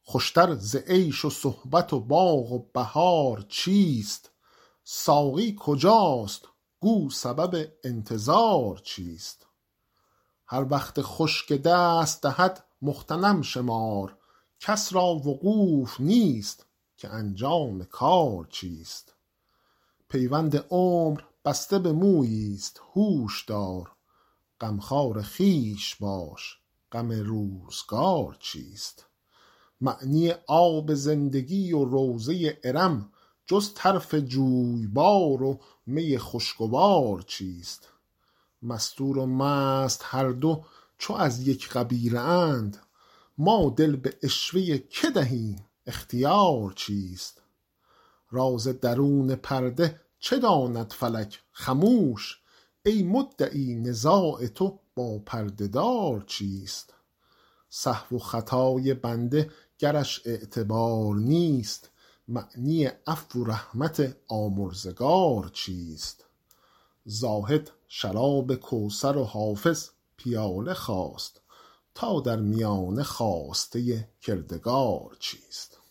خوشتر ز عیش و صحبت و باغ و بهار چیست؟ ساقی کجاست؟ گو سبب انتظار چیست؟ هر وقت خشک دست دهد مغتنم شمار، کس را وقوف نیست که انجام کار چیست؟ پیوند عمر بسته به مویی است هوش دار، غمخوار خویش باش غم روزگار چیست؟ معنی آب زندگی و روضه ارم جز طرف جویبار و می خوشگوار چیست؟ مستور و مست هر دو چو از یک قبیله اند، ما دل به عشوه که دهیم اختیار چیست؟ راز درون پرده چه داند فلک خموش، ای مدعی نزاع تو با پرده دار چیست؟ سهو و خطای بنده گرش اعتبار نیست، معنی عفو و رحمت آمرزگار چیست؟ زاهد شراب کوثر و حافظ پیاله خواست، تا در میانه خواسته کردگار چیست؟